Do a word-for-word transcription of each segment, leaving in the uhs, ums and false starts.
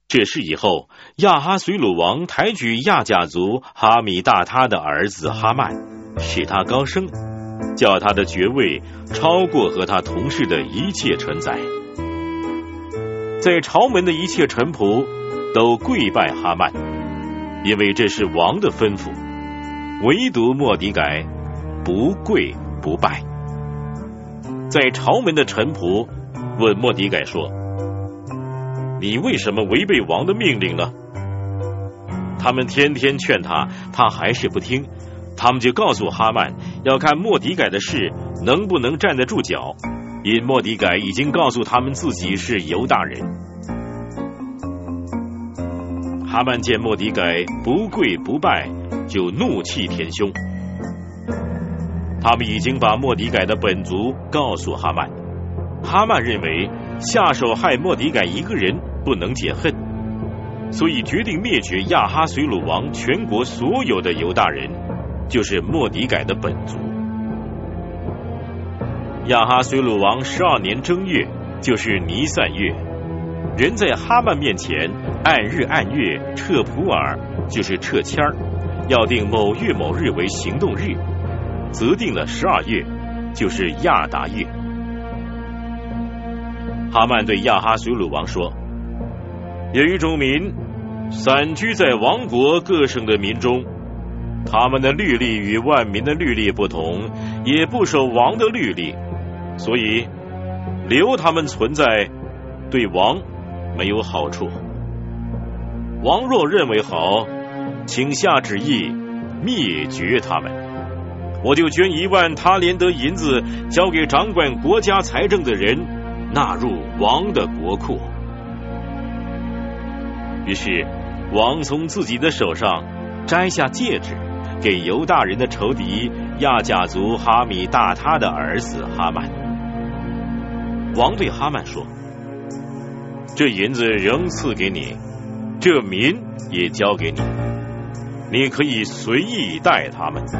这事以后，亚哈随鲁王抬举亚甲族哈米大他的儿子哈曼，使他高升，叫他的爵位超过和他同事的一切臣宰。在朝门的一切臣仆都跪拜哈曼，因为这是王的吩咐，唯独末底改不跪不拜。在朝门的臣仆问末底改说：你为什么违背王的命令呢？他们天天劝他，他还是不听。他们就告诉哈曼，要看末底改的事能不能站得住脚，因末底改已经告诉他们自己是犹大人。哈曼见末底改不跪不拜，就怒气填胸。他们已经把末底改的本族告诉哈曼，哈曼认为下手害末底改一个人不能解恨，所以决定灭绝亚哈随鲁王全国所有的犹大人，就是末底改的本族。亚哈随鲁王十二年正月，就是尼散月，人在哈曼面前按日按月撤普尔，就是撤签儿，要定某月某日为行动日，择定了十二月，就是亚达月。哈曼对亚哈随鲁王说：有一种民散居在王国各省的民中，他们的律例与万民的律例不同，也不守王的律例，所以留他们存在对王没有好处。王若认为好，请下旨意灭绝他们，我就捐一万他连得银子交给掌管国家财政的人，纳入王的国库。于是王从自己的手上摘下戒指，给犹大人的仇敌亚甲族哈米大他的儿子哈曼。王对哈曼说：这银子仍赐给你，这民也交给你，你可以随意待他们。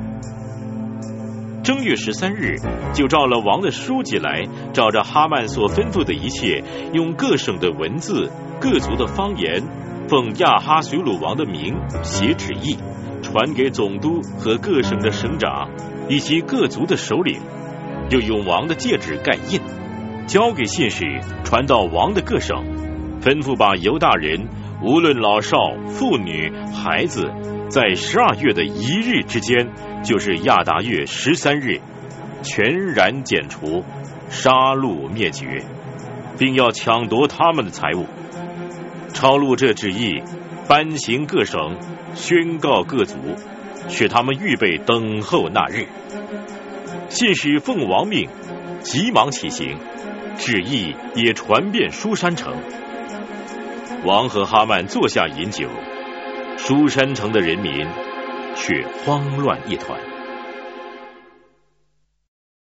正月十三日，就召了王的书记来，照着哈曼所吩咐的一切，用各省的文字、各族的方言，奉亚哈随鲁王的名写旨意，传给总督和各省的省长以及各族的首领，又用王的戒指盖印，交给信使，传到王的各省，吩咐把犹大人无论老少、妇女、孩子，在十二月的一日之间，就是亚达月十三日，全然剪除，杀戮灭绝，并要抢夺他们的财物。抄录这旨意，颁行各省，宣告各族，使他们预备等候那日。信使奉王命，急忙起行，旨意也传遍书珊城。王和哈曼坐下饮酒，书珊城的人民却慌乱一团。